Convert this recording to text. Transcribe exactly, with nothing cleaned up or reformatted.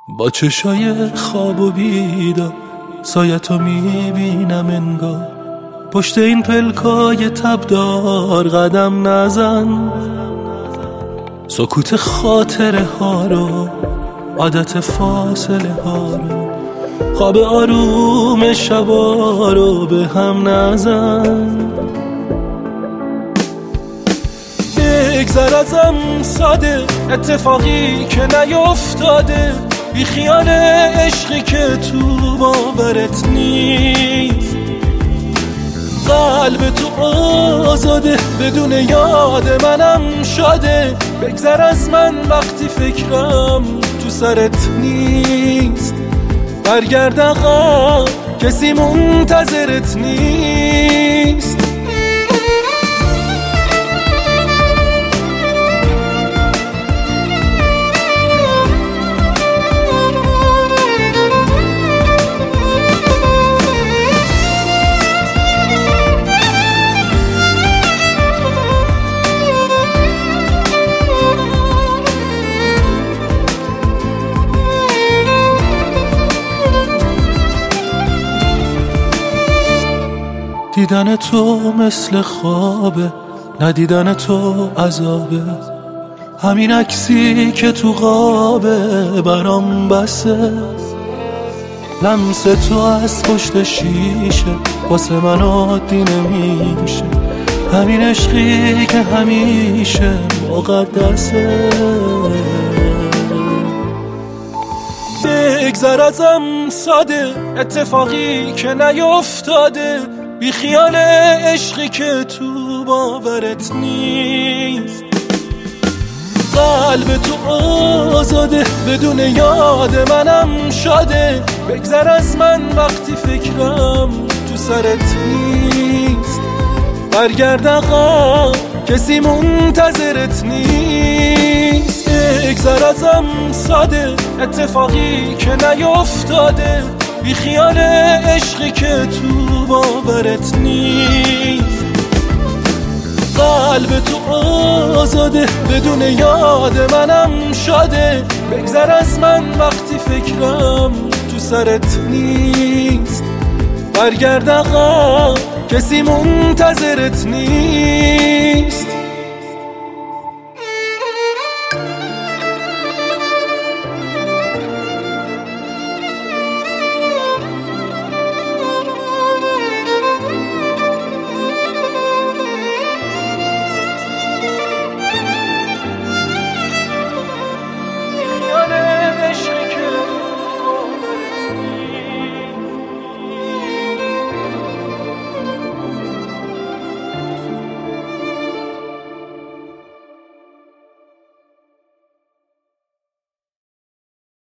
با چشای خواب و بیدار سایتو میبینم انگار پشت این پلکای تبدار قدم نزن. سکوت خاطره ها رو، عادت فاصله ها رو، خواب آروم شبا رو به هم نزن. بگذر ازم ساده، اتفاقی که نیفتاده، بی خیال عشقی که تو باورت نیست. قلب تو آزاده، بدون یاد منم شاده. بگذر از من وقتی فکرم تو سرت نیست. برگرد آقا، کسی منتظرت نیست. دیدن تو مثل خوابه، ندیدن تو عذابه. همین عکسی که تو قابه برام بسه. لمس تو از پشت شیشه واسه من عادی نمیشه. همین عشقی که همیشه مقدسه. بگذر ازم ساده، اتفاقی که نیفتاده، بی خیال عشقی که تو باورت نیست. قلب تو آزاده، بدون یاد منم شاده. بگذر از من وقتی فکرم تو سرت نیست. برگرد آقا، کسی منتظرت نیست. بگذر ازم ساده، اتفاقی که نیفتاده، بی خیال عشقی که تو باورت نیست. قلب تو آزاده، بدون یاد منم شاده. بگذر از من وقتی فکرم تو سرت نیست. برگرد آقا، کسی منتظرت نیست.